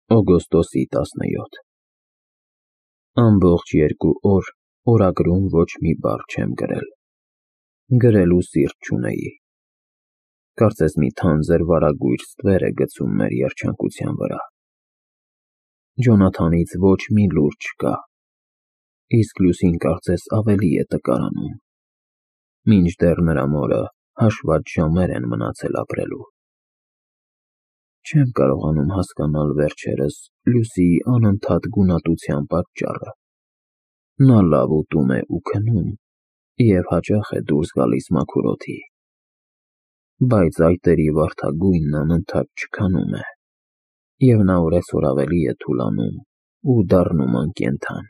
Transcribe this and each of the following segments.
Օգոստոսի 17 Ամբողջ 2 օր օրագրում ոչ մի բառ չեմ գրել, գրելու սիրտ չունեի, կարծես մի թանձր վարագույր ստվեր է գցում մեր երջանկության վրա, Ջոնաթանից ոչ մի լուր չկա, իսկ Լուսին կարծես ավելի է տկարանում, մինչդեռ նրա մորը հաշված ժամեր են մնացել ապրելու, չեմ կարողանում հասկանալ վերջերս Լուսիի անընդհատ գունատության պատճառը, նա լավ ուտում է ու քնում և հաճախ է դուրս գալիս մաքուր օդի, բայց այտերի վարդագույնն անընդհատ չքանում է, և նա օրեցօր ավելի է թուլանում ու դառնում անկենդան,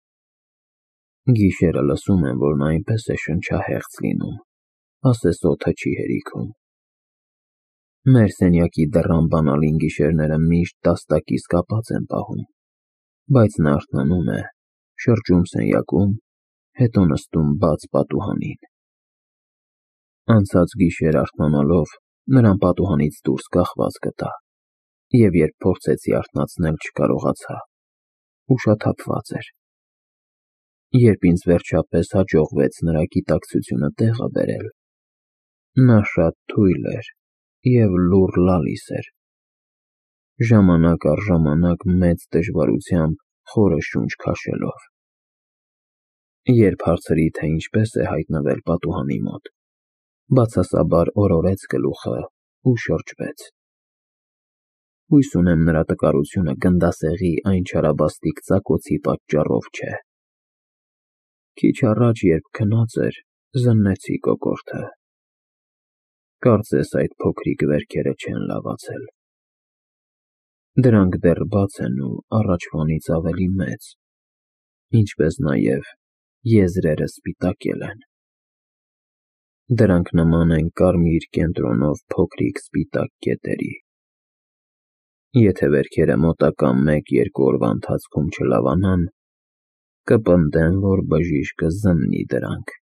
գիշերը լսում եմ, որ նա այնպես է շնչահեղձ լինում, ասես օդը չի հերիքում, մեր սենյակի դռան բանալին գիշերները միշտ տաստակիս կապած եմ պահում, բայց նա արթնանում է, շրջում սենյակում, հետո նստում բաց պատուհանին, անցած գիշեր արթնանալով նրան պատուհանից դուրս կախված գտա, և երբ փորձեցի արթնացնել չկարողացա, ուշաթափված էր, երբ ինձ վերջապես հաջողվեց նրա գիտակցությունը տեղը բերել, նա շատ թույլ էր և լուռ լալիս էր, ժամանակ առ ժամանակ մեծ դժվարությամբ խորը շունչ քաշելով, երբ հարցրի, թե ինչպես է հայտնվել պատուհանի մոտ, բացասաբար օրորեց գլուխը ու շրջվեց, հույս ունեմ նրա տկարությունը գնդասեղի այն չարաբաստիկ ծակոցի պատճառով չէ, քիչ առաջ երբ քնած էր, զննեցի կոկորդը, կարծես այդ փոքրիկ վերքերը չեն լավացել, դրանք դեռ բաց են ու առաջվանից ավելի մեծ, ինչպես նաև եզրերը սպիտակել են, դրանք նման են կարմիր կենտրոնով փոքրիկ սպիտակ կետերի, եթե վերքերը մոտակա 1-2 օրվա ընթացքում չլավանան, կպնդեմ, որ բժիշկը զննի դրանք,